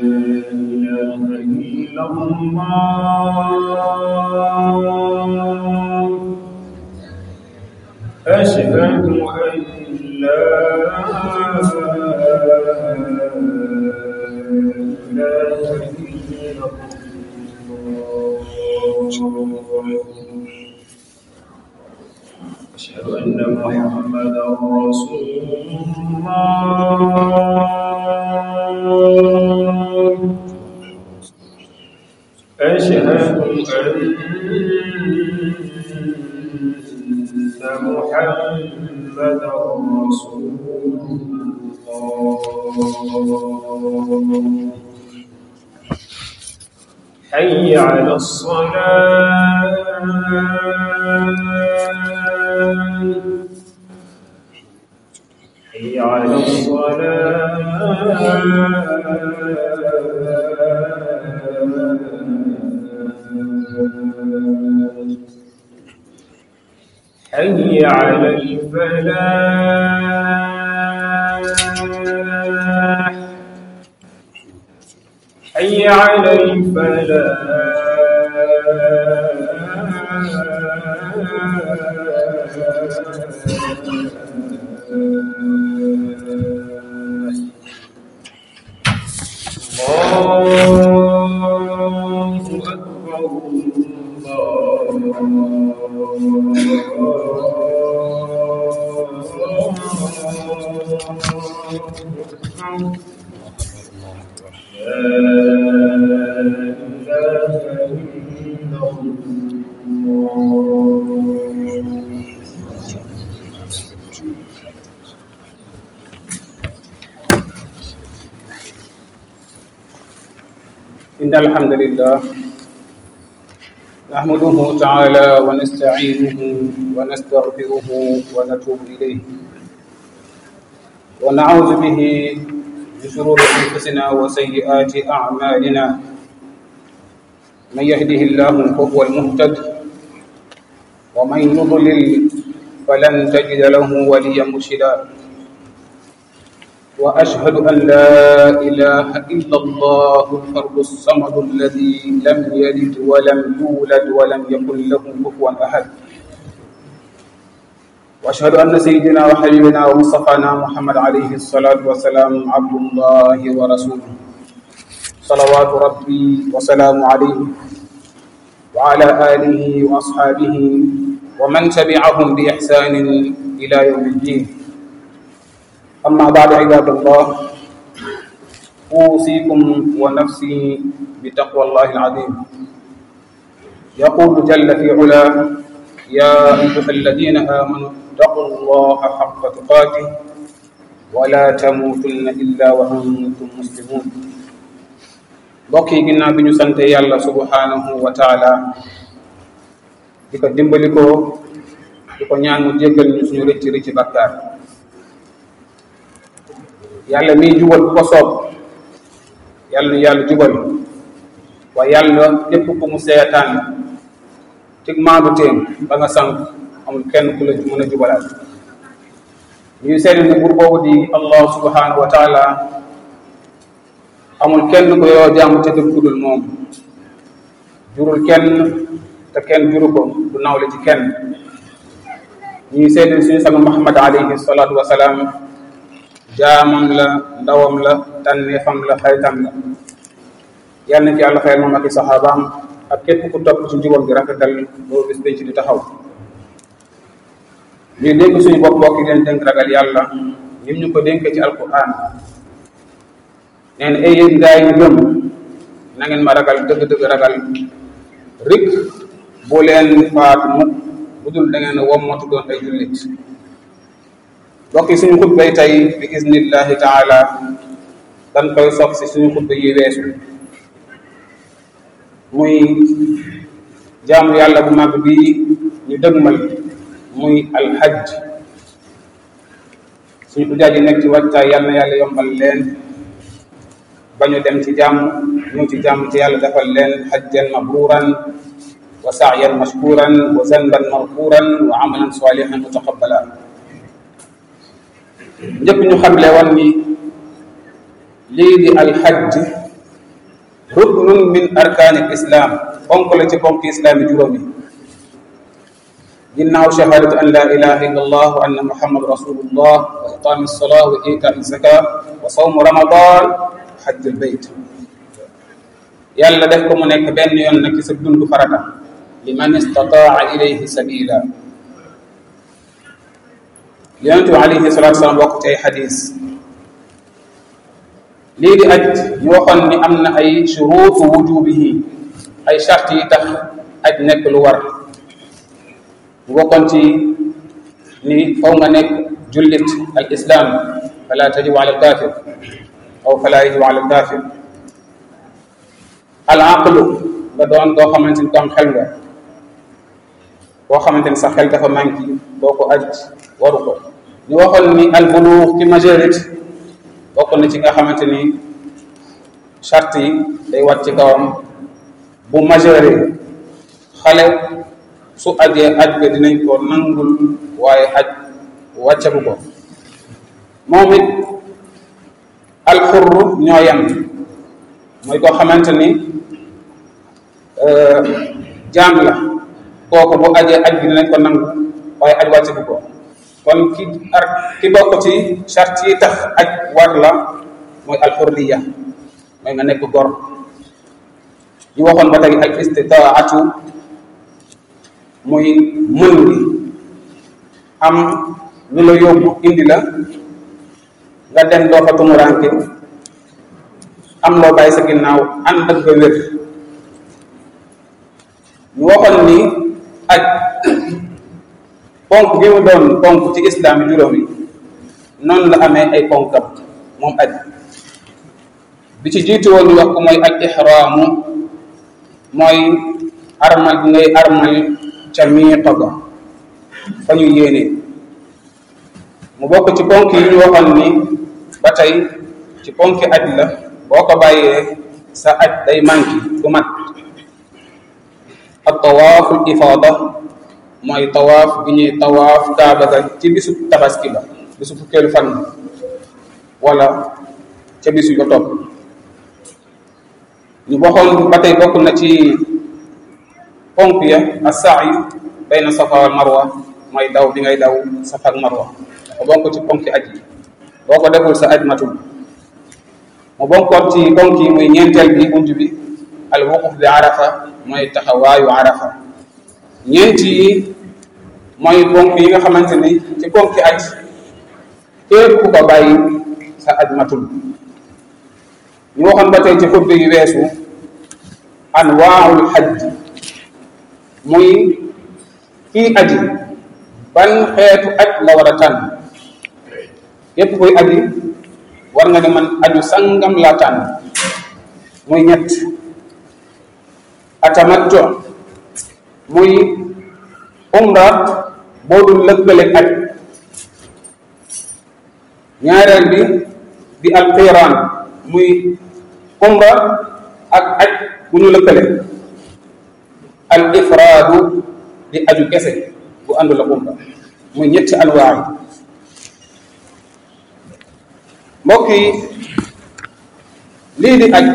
إله إلا الله أشهد أن لا إله إلا الله أشهد أن محمدا رسول الله أشهد أن محمدا رسول الله حي على الصلاة حي على الصلاة حي على الفلاح حي على الفلاح الله أكبر إن الحمد لله نحمده تعالى ونستعينه ونستغفره ونتوب إليه ونعوذ به من شرور أنفسنا وسيئات أعمالنا من يهده الله فهو المهتد ومن يضلل فلن تجد له وليا مرشدا وأشهد أن لا إله إلا الله الفرد الصمد الذي لم يلد ولم يولد ولم يكن له كفوا أحد وأشهد أن سيدنا وحبيبنا ومصطفانا محمد عليه الصلاة والسلام عبد الله ورسوله صلوات ربي وسلام عليه وعلى آله وأصحابه ومن تبعهم بإحسان إلى يوم الدين أما بعد عباد الله أوصيكم ونفسي بتقوى الله العظيم يقول جل في علاه يا أيها الذين آمنوا اتقوا الله حق تقاته ولا تموتن إلا وأنتم مسلمون mbokk yi ginnaaw bi ñu sante yàlla subhanahu wa taala di ko dimbali ko di ko ñaan mu jéggal ñu suñu rëcc rëcc bàkkaar yàlla miy jubal ku ko soob yàlla na yàlla jubal waaye yàlla lépp ku mu seetaan tig maandu téem ba nga sànq amul kenn ku la mën a jubalaat ñuy seede ne buur boobu di allah subhanahu wa taala amul kenn ko yoo jaamu te dëgg ku dul moom jurul kenn te kenn juru ko du nawle ci kenn ñuy seede suñu sama Muhammad alayhi salaatu wa salaam jaamam la ndawam la tànneefam la xaritam la yal na ci yàlla xayr moom ak i saxaabaam ak képp ku topp ci njubam gi rafetal boo bis penc di taxaw ñuy dénk suñu bopp bokki leen dénk ragal yàlla nim ñu ko dénkee ci alquran nee na ay yéen gaa yi gëm na ngeen ma ragal dëgg-dëgg ragal rik bu leen faatu mukk bu dul da ngeen wommatu doon ay jullit bokki suñu xutbay tey bi iznillahi taala dañ koy sof si suñu xutba yi weesu muy jaamu yàlla bu mag bi ñu dëgmal muy alhajj suñu ujaaj yi nekk ci wàccaay yal na yàlla yombal leen ba ñu dem ci jàmm ñëw ci jàmm ci yàlla defal leen hajjan mabruran wa sa'yan mashkuran wa zanban maghfuran wa amalan salihan mutaqabbala njëkk ñu xamle woon ni lii di alhajj ruknun min arkaani islam ponk la ci ponk islaam yi juróomi ginnaaw shahadatu an la ilaha illa allah wa anna muhammad rasulullah wa iqaami salaa wa itaa zaka wa sawmu ramadan hajjul bayt yàlla def ko mu nekk benn yoon nag ci sa dund farata liman istataa ilayhi sabila yonente bi alayhi salatu wasalam bokk ci ay xadis lii di aj ñu waxoon ni am na ay shuruutu wujubihi ay charte yi tax aj nekk lu war mu bokkoon ci ni faw nga nekk jullit al islam fala tajibu ala al kafir aw fala yajibu ala al kafir al aqlu nga doon koo xamante ni ko am xel nga koo xamante ni sa xel dafa manqué boo ko aj waru ko ñu waxoon ni al buluux ci majorité bokk na ci nga xamante ni charte yi day wat ci kawam bu majeure xale su ajee aj ga dinañ ko nangul waaye aj wàccagu ko moom it alxurru ñoo yem mooy koo xamante ni jaam la kooku bu ajee aj gi dinañ ko nangu waaye aj wàccagu ko kon ki bokk ci charte yi tax aj war la mooy alxurriya mooy nga nekk gor ñu waxoon ba tey al istitaatu muy mën gi am lu la yóbbu indi la nga dem doo fa tumuranke am loo bàyyi sa ginnaaw ànd ak nga wér ñu waxoon ni aj ponk bi mu doon ponk ci islam yi juróom yi noonu la amee ay ponkam moom aj bi ci jiitu woon ñu wax ko mooy al ihraamu mooy armal bi ngay armal ca miiqa ga fa ñu yéene mu bokk ci ponk yi ñu waxoon ni ba tey ci ponki aj la boo ko bàyyee sa aj day manki du mat ak tawaaful ifaada mooy tawaaf bi ñuy tawaaf kaaba ga ci bisu tabaski ba bisu fukkeelu fan wala ca bisu yu ko topp ñu waxoon ba tey bokk na ci ponk ya as-sa'y bayna safa wal marwa mooy daw bi ngay daw safa ak marwa dafa bokk ci ponki aj yi boo ko deful sa aj matul mu bokkoon ci ponk yi muy ñeenteel bi bunt bi al wuquf bi arafa mooy taxawaayu arafa ñeent yi mooy ponk yi nga xamante ni ci ponki aj képp ku ko bàyyi sa aj matul ñu waxoon ba tey ci xutba yu weesu anwaa'ul hajj muy kii aji ban xeetu aj la war a tànn yépp koy aji war nga ne man aju sangam laa tànn muy ñett atamattu muy umra boo dul lëkkaleeg aj ñaareel bi di alqiiraan muy umra ak aj bu ñu lëkkale al ifraadu di aju kese bu àndul ak umra muy ñetti anwaay mbokk yi lii di aj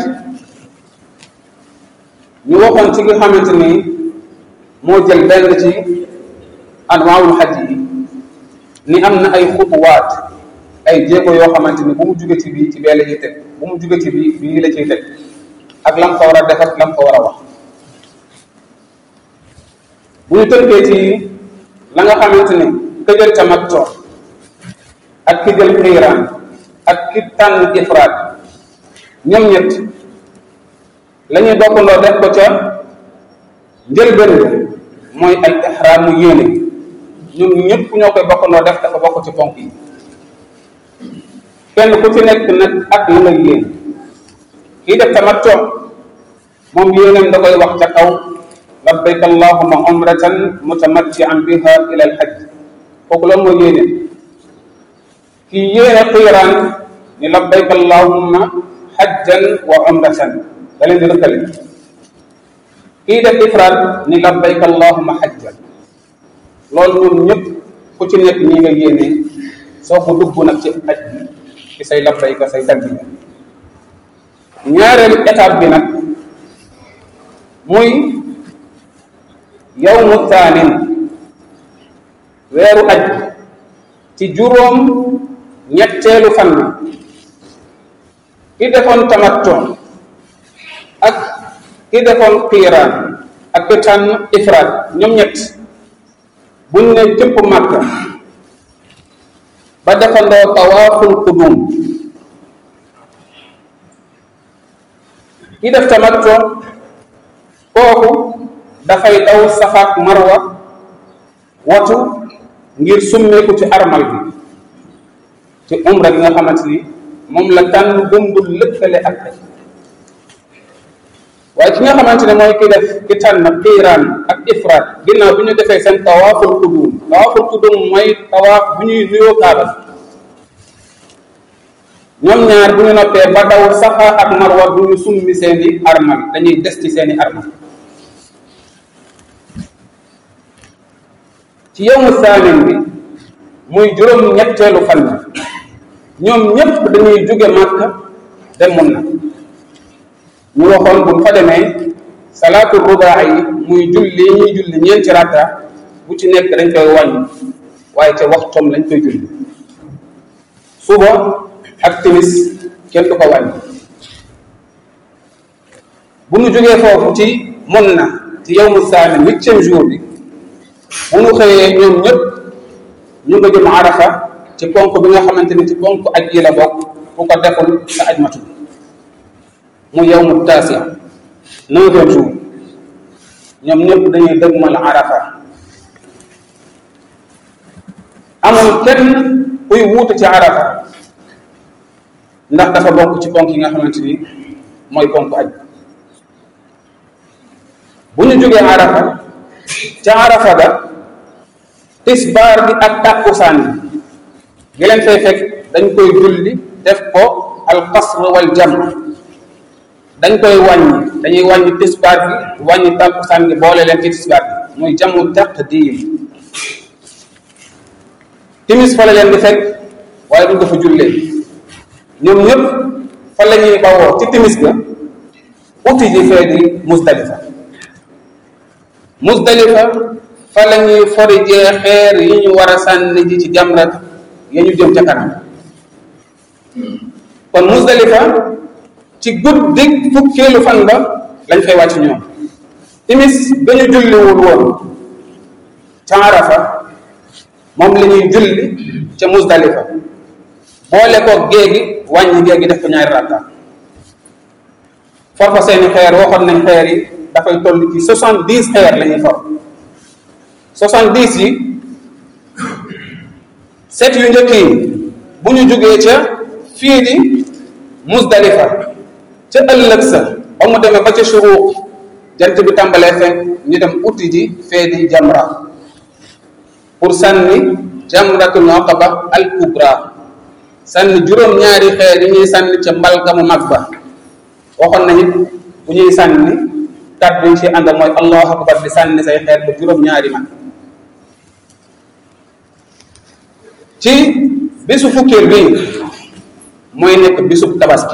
ñu waxoon ci nga xamante ni moo jël benn ci anwaawul xaj yi ni am na ay xutuwaat ay jéego yoo xamante ni bu mu jóge ci bii ci bee la ñuy teg bu mu jóge ci bii la ciy teg ak lam ko war a def ak lam ko war a wax bu ñu tënkee ci la nga xamante ni ka jël tamattu ak ki jël qiiraan ak ki tànn ifraad ñoom ñett la ñuy bokkandoo def ko ca njëlbéen mooy al ihraam mu yéene ñoom ñëpp ñoo koy bokkandoo def dafa bokk ci ponk yi kenn ku ci nekk nag ak la nga yéene kii def tamattu moom yéeneem da koy wax ca kaw labbayka allahumma umratan mutamatti'an biha ila al hajj kooku loolu mooy yéene kii yéene qiiraan ni labbayka allahumma hajjan wa umratan da leen di rëkkale kii def ifraad ni labbayka allahumma hajjan loolu ñoom ñëpp ku ci nekk ñi nga yéene soo ko dugg nag ci aj bi ci say labbayka say talbiya ñaareelu étape bi nag muy yawmu thaanin weeru aj ci juróom ñetteelu fan bi ki defoon tamattu ak ki defoon qiiraan ak ki tànn ifraad ñoom ñett buñ ne jëpp Makka ba defandoo tawaaful qudum ki def tamattu kooku dafay daw Safa ak Marwa watu ngir summeeku ci armal bi ci umra bi nga xamante ni moom la tànn gëmbul lëkkale ak aj waaye ki nga xamante ne mooy ki tànn qiiraan ak ifraad ginnaaw bi ñu defee seen tawaaful qudum mooy tawaaf bu ñuy nuyoo Kaaba ñoom ñaar bu ñu noppee ba daw Safa ak Marwa bu ñu summi seeni armal dañuy des ci seeni armal ci yawmu thaamin bi muy juróom ñetteelu fan bi ñoom ñépp dañuy jóge Makka dem mun na ñu waxoon buñ fa demee salaatu rubaa yi muy julli ñuy julli ñeenti rakka bu ci nekk dañ koy wàññi waaye ca waxtoom lañ koy julli suba ak timis kenn du ko wàññi bu ñu jógee foofu ci mun na ci yawmu thaamin 8e jour bi bu ñu xëyee ñoom ñëpp ñu nga jëm Arafa ci ponk bi nga xamante ni ci ponk aj yi la bokk ku ko deful sa aj matul mu yawmu taasi 9e jour ñoom ñëpp dañuy dëgmal Arafa amul kenn kuy wuute ci Arafa ndax dafa bokk ci ponk yi nga xamante ni mooy ponk aj bu ñu jógee Arafa ca Arafa ga tisbaar bi ak tàkkusaan gi leen fay fekk dañ koy julli def ko alqasr wal jam dañ koy wàññi dañuy wàññi tisbaar bi wàññi tàkkusaan gi boole leen ci tisbaar bi muy jamu taqdim timis fa la leen di fekk waaye duñ ko fa jullee ñoom ñëpp fa la ñuy bawoo ci timis ga uti ji fee di Muzdalifa fa la ñuy forijee xeer yi ñu war a sànni ji ci jamrat ya ñu jëm ca kanam kon Muzdalifa ci guddi fukkeelu fan ba lañ fay wàcc ñoom timis ba ñu julliwul woon ca Arafa moom la ñuy julli ca Muzdalifa boole ko géegi wàññi géegi def ko ñaari rakka for fa seeni xeer waxoon nañ xeer yi dafay toll ci 70 xeer la ñuy for 70 yi set yu njëkk yi bu ñu jógee ca fii di Muzdalifa ca ëllëg sa ba mu demee ba ca shuruq jant bi tàmbalee fenk ñu dem uti ji fee di jamra pour sànni jamratul aqaba al kubra sànni juróom-ñaari xeer yi ñuy sànni ca mbalka mu mag ba waxoon nañu bu ñuy sànni kàddu yi ci ànd mooy allahu akbar di sànni say xeer ba juróom-ñaari man ci bisu fukkeel bi mooy nekk bisub tabaski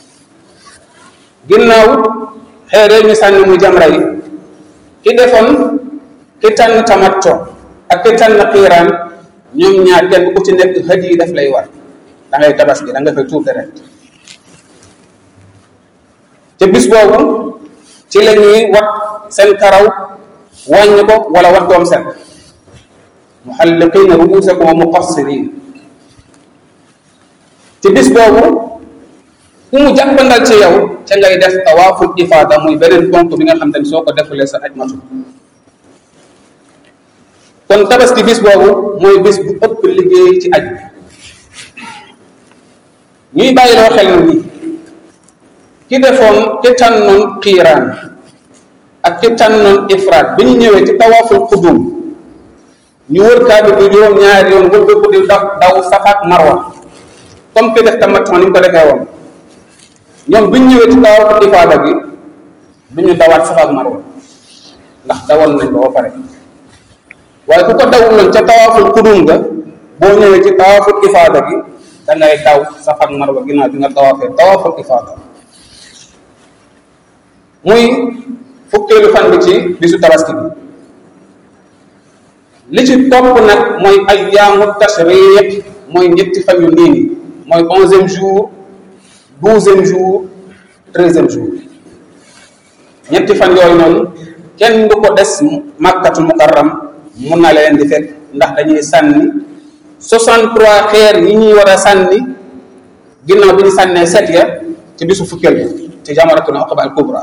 ginnaaw xeeree ñu sànni muy jamra yi ki defoon ki tànn tamattu ak ki tànn qiiraan ñoom ñaar kenn ku ci nekk xëj yi daf lay war da ngay tabaski da nga fay tuur deret te bis boobu ci la ñuy wat seen karaw wàññi ko wala wat doom seen muhalliqiina ruusakum wa muqassiriin ci bis boobu ku mu jàppandal ci yow ca ngay def tawaaful ifaada muy beneen ponk bi nga xam te ne soo ko defulee sa aj matul kon tabaski bis boobu mooy bis bu ëpp liggéey ci aj ñuy bàyyiloo xel na ni ki defoon ki tànnoon qiiraan ak ki tànnoon ifraad bi ñu ñëwee ci tawaaful qudum ñu wër Kaaba bi juróom-ñaari yoon wër ko di daw Safa ak Marwa comme ki def tamattu ni mu ko defee woon ñoom bi ñu ñëwee ci tawaaful ifaada gi du ñu dawaat Safa ak Marwa ndax dawal nañ ko ba pare waaye ku ko dawuloon ca tawaaful qudum ga boo ñëwee ci tawaaful ifaada gi da ngay daw Safa ak Marwa ginnaaw bi nga tawaafee tawaaful ifaada muy fukkeelu fan bi ci bisu tabaski bi li ci topp nag mooy ayyaamu tashriq mooy ñetti fan yu nii mooy 11e jour 12e jour 13e jour ñetti fan yooyu noonu kenn du ko des Makkatul Mukarram mun na leen di fekk ndax dañuy sànni 63 xeer yi ñuy war a sànni ginnaaw bi ñu sànnee 7 ya ci bisu fukkeel bi ci jamaratul aqaba al kubra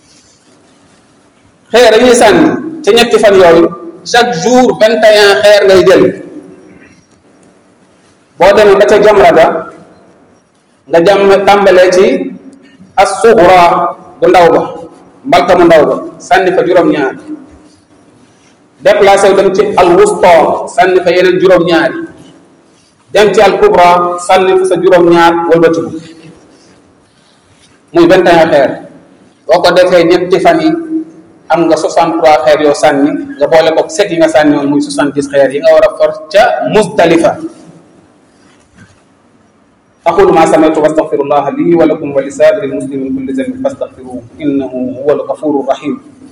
xeer dañuy sànni ci ñetti fan yooyu chaque jour 21 xeer ngay jël boo demee ba ca jamra ga nga tàmbalee ci as-sughra bu ndaw ba mbalka mu ndaw ba sànni fa juróom-ñaar déplacé wu dem ci al-wusta sànni fa yeneen juróom-ñaar dem ci al-kubra sànni fa sa juróom-ñaar wëlbatiku muy 21 xeer boo ko defee ñetti fan yi am nga 63 xeer yoo sànni nga boole ko 7 yi nga sànni woon muy 70 xeer yi nga war a for ca Muzdalifa aqulu ma sami'tu wastaghfirullaha li wa lakum wa li sa'iril muslimin kulli dhanbin fastaghfiruhu innahu huwal ghafurur rahim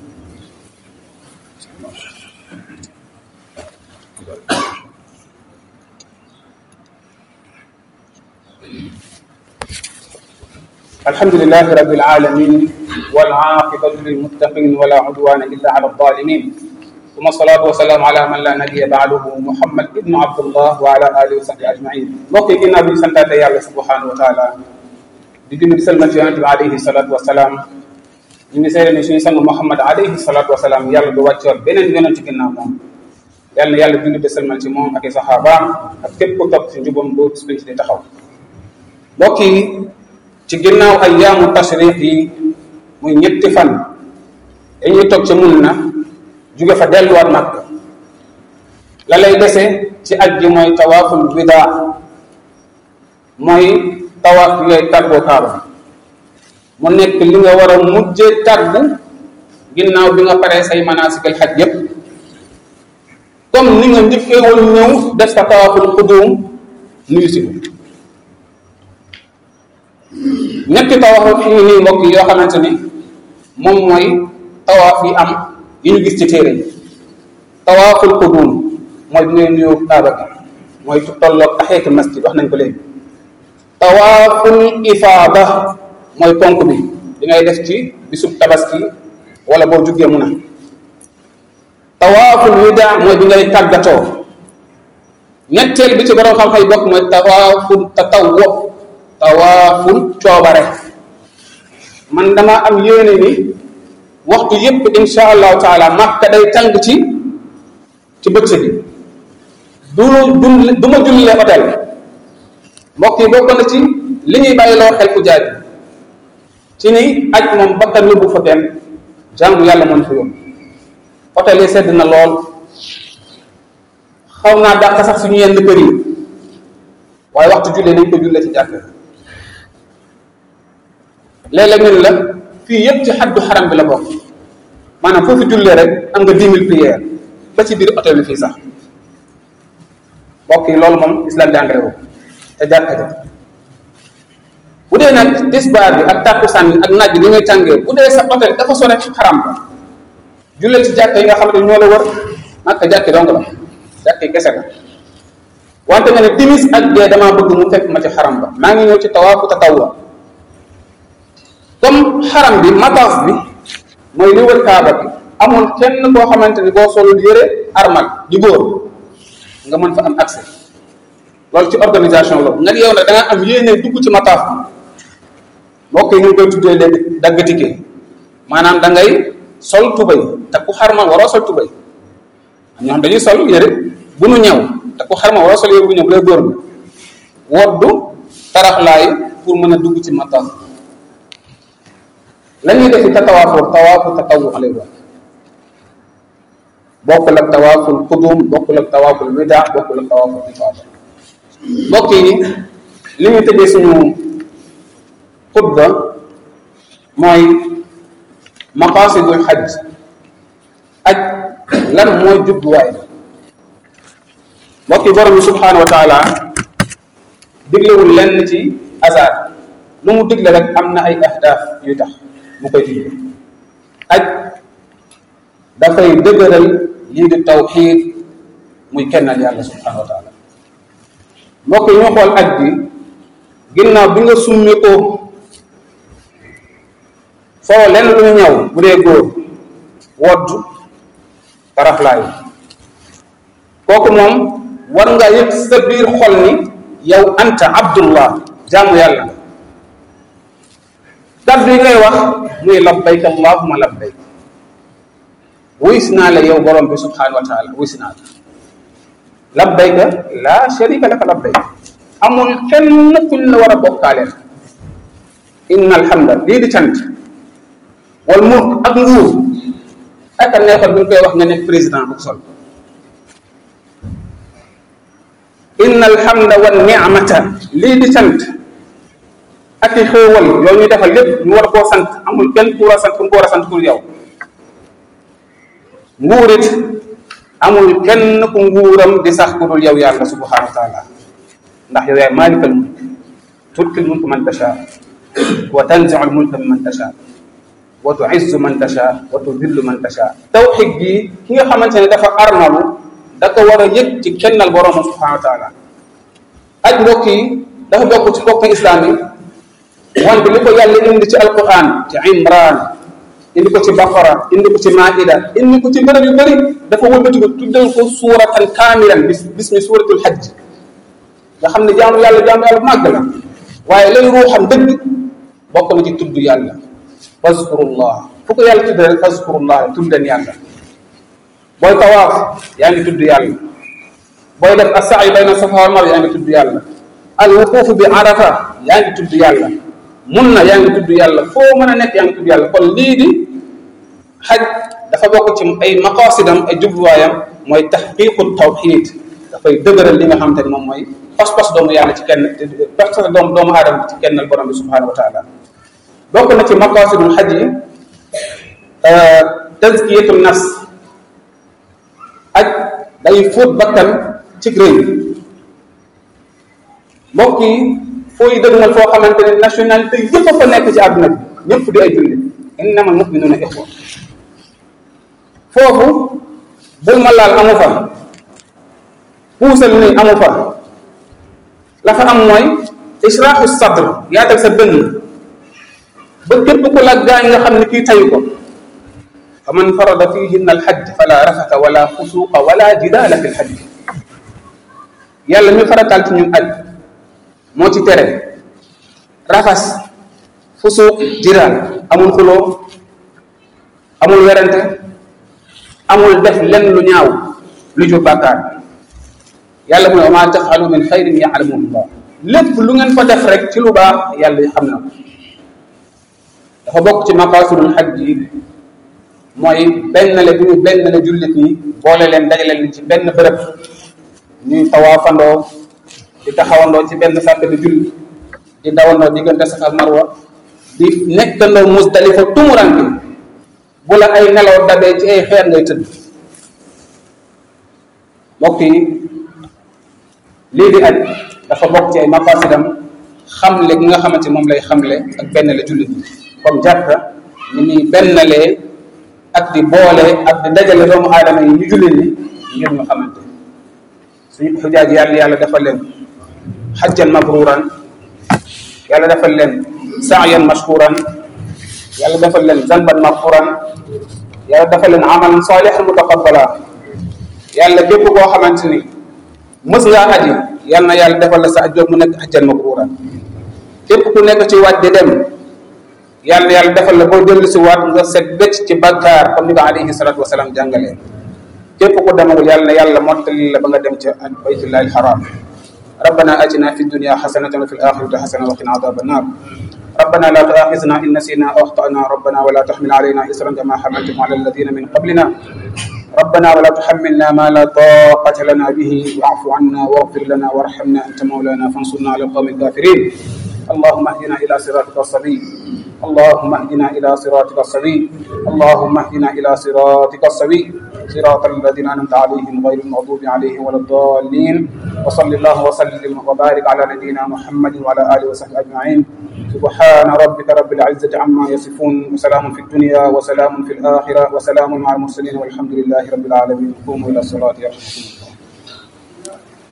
الحمد لله رب العالمين والعاقبة للمتقين ولا عدوان إلا على الظالمين ثم الصلاة والسلام على من لا نبي بعده محمد ابن عبد الله وعلى آله وصحبه أجمعين mbokk yi ginnaaw bi ñu santaate yàlla subhanahu wa taala di julli di salmal ci yonente bi alayhi salatu wasalaam ñu ngi seede ne suñu sang Muhammad alayhi salatu wasalaam yàlla du wàccoon beneen yonente ginnaaw moom yàlla na yàlla julli di salmal ci moom ak i saxaabaam ak képp ku topp ci njubam boo bis ci di taxaw mbokk yi ci ginnaaw ayyaamu tashriq yi muy ñetti fan dañuy toog ci mun na jóge fa delluwaat Makka la lay dese ci aj gi mooy tawaaful widaa mooy tawaaf bi ngay tàggoo Kaaba mu nekk li nga war a mujjee tàggu ginnaaw bi nga paree say manaasikal xaj yépp comme ni nga njëkkee woon ñëw def sa tawaaful qudum nuyu si ko ñetti tawaaf yi nii mbokk yi yoo xamante ni moom mooy tawaaf yi am yi ñu gis ci téere yi tawaaful qudum mooy bi ngay nuyoo Kaaba gi mooy tolloog tahiyatul masjid wax nañ ko léegi tawaaful ifaada mooy ponk bi di ngay def ci bisub tabaski wala boo jugee mun a tawaaful widaa mooy bi ngay tàggatoo ñetteel bi ci borom xam-xam yi bokk mooy tawaaful tatawwu tawaaful coobare man dama am yéene ni waxtu yépp insha allahu taala Makka day tàng ci bëccëg bi du ma jullee hôtel mbokk yi bokk na ci li ñuy bàyyiloo xel ku jaay ci ni aj moom bakkan yóbbu fa kenn jaamu yàlla moom fa yóbbu hôtel yi sedd na lool xaw naa dàq sax suñu yenn kër yi waaye waxtu jullee nañ ko jullee ci jàkk léeg-léeg ñun la fii yëpp ci xaddu xaram bi la bokk maanaam foofu jullee rek am nga 10 000 prières ba ci biir hôtel bi fii sax mbokk yi loolu moom islam jàngale ko te jàkka ja bu dee nag tisbaar bi ak tàkkusaan bi ak naaj bi li ngay tàngee bu dee sa hôtel dafa sore xaram ba jullee ci jàkka yi nga xam ne ñoo la wër Makka jàkki dong la jàkki kese la wante nga ne timis ak gee damaa bëgg mu fekk ma ci xaram ba maa ngi ñëw ci tawaafu tatawwa comme xaram bi mataaf bi mooy li wër Kaaba bi amul kenn koo xamante ni boo solul yëre armal di góor nga mën fa am accès loolu ci organisation la nga yow nag da nga am yéene dugg ci mataaf bi mbokk yi ñu ngi koy tuddee léegi dagg ticket maanaam da ngay sol tubay te ku xarmal waroo sol tubay ñoo xam dañuy sol yëre bu nu ñëw te ku xarmal waroo sol yëre bu ñëw bu lay góor bi woddu taraxlaay pour mën a dugg ci mataaf la ñuy defi te tawaafu tatawu alay wa bokkul ak tawaaful qudum bokkul ak tawaaful widaa bokkul ak tawaaful ifaada mbokk yi li ñu tëjee suñu xutba mooy maqaasidul xaj aj lan mooy jubluwaay mbokk yi borom bi subhanahu wa taala diglewul lenn ci hasard lu mu digle rek am na ay ahdaaf yu tax mu koy digle aj dafay dëgëral lii di tawxiid muy kennal yàlla subhanahu wa taala. mbokk yi ñu xool aj bi ginnaaw bi nga summi ko foo lenn lu ñëw bu dee góor wodd taraxlaay kooku moom war nga yëg sa biir xol ni yow anta abdullah jaamu yàlla nga kaddu yi ngay wax muy labbayk allahumma labbayk wuysi naa la yow borom bi subhanahu wa taala wuysi naa la labbayka la sharika laka labbayk amul kenn kuñ la war a bokkaaleel inna alhamda lii di cant wal mulk ak nguur ak a neexal bu ñu koy wax nga nekk président bu sol inna alhamda wal ni'mata lii di cant ak i xéewal yow ñu defal lépp ñu war koo sant amul kenn ku war a sant ku ko war a sant pour yow nguurit amul kenn ku nguuram di sax ku dul yow yàlla subhanahu wa taala ndax yow yaay maalikal mulk tu'til mulka man tasha wa tanzi'u al mulka mimman tasha wa tu'izzu man tasha wa tudillu man tasha tawxiid bi ki nga xamante ne dafa armalu da ko war a yëg ci kennal borom subhanahu wa taala aj mbokk yi dafa bokk ci mbokk islam yi wante li ko yàlla indi ci alquran ci imran indi ko ci baqara indi ko ci maida indi ko ci bërëb yu bëri dafa wëlbati ko tuddal ko suuratan kaamilan bismi suuratul hajj nga xam ne jaamu yàlla màgg la waaye lay ruuxam dëgg bokk na ci tudd yàlla fazkurullah fu ko yàlla tudd rek fazkurullah tuddan yàlla booy tawaaf yaa ngi tudd yàlla booy def as-sa'y bayna safa wal marwa yaa ngi tudd yàlla al wuquuf bi arafa yaa ngi tudd yàlla mun na yaa ngi tudd yàlla foo mën a nekk yaa ngi tudd yàlla kon lii di xaj dafa bokk ci ay maqasidam ay jubluwaayam mooy taxqiqu tawxid dafay dëgëral li nga xamante ne moom mooy pas-pas doomu yàlla ci kenn pas-pas doomu aadama ci kennal borom bi subhanahu wa taala bokk na ci maqasidul xaj yi tazkiyatu nafs aj day fóot bakkan ci réew mbokk yi fooy dëgmal foo xamante ne nationalité yëpp a fa nekk ci àdduna bi ñëpp di ay jullit innamal mu'minuuna ixwa foofu bul ma laal amu fa puusal ni amu fa la fa am mooy israaxu sadr yaatal sa dënn ba képp ku la gaañ nga xam ne kii tayu ko fa man farada fihinna alxajj fala rafata wala fusuqa wala jidaala fi lxajj yàlla mi farataal ci ñun aj moo ci tere rafas fusuq jidaal amul xuloo amul werante amul def lenn lu ñaaw lu jur bàkkaar yàlla mu ne wa maa tafalu min xayrin yaalamuhu llah lépp lu ngeen fa def rek ci lu baax yàlla xam na ko dafa bokk ci maqasidul xaj yi mooy bennale bu ñu bennale jullit ñi boole leen dajale leen ci benn bërëb ñuy tawaafandoo di taxawandoo ci benn sàppe di julli di dawandoo diggante Safa ak Marwa di nekkandoo Musdalifa tumuran bi bu la ay nelaw dabee ci ay xeer ngay tëdd mbokk yi lii di aj dafa bokk ci ay maqasidam xamle gi nga xamante moom lay xamle ak benn la jullit ñi comme jàkka ni muy bennalee ak di boole ak di dajale doomu aadama yi ñu jullit ñi ngir ñu xamante suñu xujaaj yàlla defal leen xajjan mabruran yàlla defal leen sa'yan mashkuran yàlla defal leen zanban maghfuran yàlla defal leen amalan salihan mutaqabbala yàlla képp koo xamante ni mës ngaa aji yal na yàlla defal la sa aj mu nekk xajjan mabruran képp ku nekk ci waaj di dem yàlla defal la boo dellu si waat nga set bëcc ci bakkaar comme ni ko alayhi salatu wasalaam jàngalee képp ku demagul yàlla mottali la ba nga dem ca baytullahi alharam ربنا آتنا في الدنيا حسنة وفي الآخرة حسنة وقنا عذاب النار ربنا لا تؤاخذنا إن نسينا أو أخطأنا ربنا ولا تحمل علينا إصرا كما حملته على الذين من قبلنا ربنا ولا تحملنا ما لا طاقة لنا به واعف عنا واغفر لنا وارحمنا أنت مولانا فانصرنا على القوم الكافرين اللهم اهدنا إلى صراطك السبيل اللهم اهدنا إلى صراطك السبيل اللهم اهدنا إلى صراطك السبيل صراط الذين أنعمت عليهم غير المغضوب عليهم ولا الضالين وصل الله وسلم وبارك على نبينا محمد وعلى آله وصحبه أجمعين سبحان ربك رب العزة عما يصفون وسلام في الدنيا وسلام في الآخرة وسلام مع المرسلين والحمد لله رب العالمين قوموا إلى الصلاة يرحمكم الله